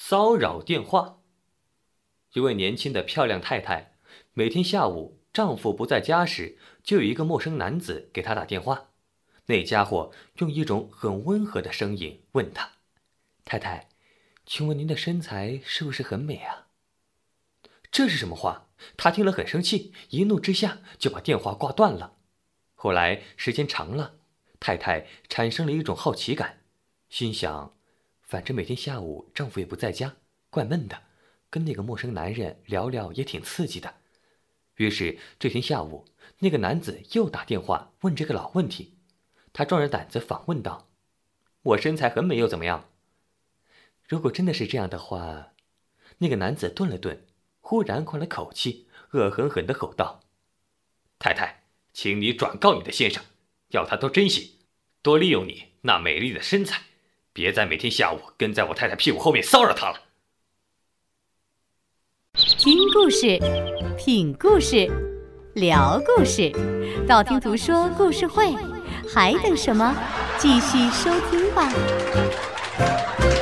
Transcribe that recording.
骚扰电话。一位年轻的漂亮太太，每天下午丈夫不在家时，就有一个陌生男子给她打电话。那家伙用一种很温和的声音问她：“太太，请问您的身材是不是很美啊？”这是什么话？她听了很生气，一怒之下就把电话挂断了。后来时间长了，太太产生了一种好奇感，心想，反正每天下午丈夫也不在家，怪闷的，跟那个陌生男人聊聊也挺刺激的。于是这天下午，那个男子又打电话问这个老问题。他壮着胆子反问道：“我身材很美又怎么样？”如果真的是这样的话，那个男子顿了顿，忽然换了口气，恶狠狠地吼道：“太太，请你转告你的先生，要他多珍惜，多利用你那美丽的身材，别再每天下午跟在我太太屁股后面骚扰她了。” 听故事，品故事，聊故事，道听途说故事会，还等什么？继续收听吧。